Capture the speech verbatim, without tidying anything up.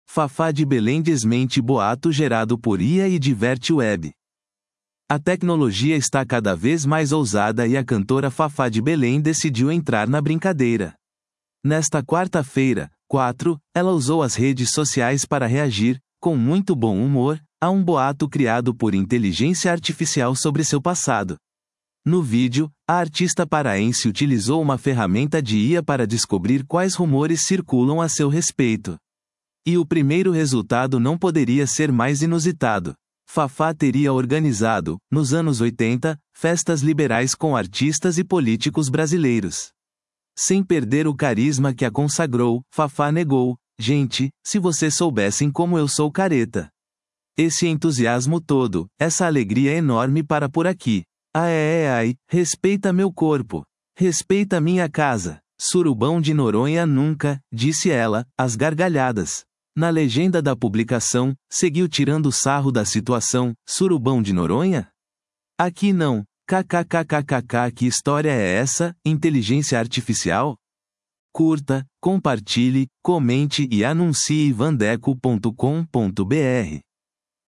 Fafá de Belém desmente boato gerado por I A e diverte web. A tecnologia está cada vez mais ousada e a cantora Fafá de Belém decidiu entrar na brincadeira. Nesta quarta-feira, quatro, ela usou as redes sociais para reagir, com muito bom humor, a um boato criado por inteligência artificial sobre seu passado. No vídeo, a artista paraense utilizou uma ferramenta de I A para descobrir quais rumores circulam a seu respeito. E o primeiro resultado não poderia ser mais inusitado. Fafá teria organizado, nos anos oitenta, festas liberais com artistas e políticos brasileiros. Sem perder o carisma que a consagrou, Fafá negou: "Gente, se vocês soubessem como eu sou careta. Esse entusiasmo todo, essa alegria enorme para por aqui. Ai, ai, ai, respeita meu corpo. Respeita minha casa. Surubão de Noronha nunca", disse ela, às gargalhadas. Na legenda da publicação, seguiu tirando sarro da situação: "Surubão de Noronha? Aqui não. Kkkkk, que história é essa, inteligência artificial?" Curta, compartilhe, comente e anuncie vandeco ponto com ponto br.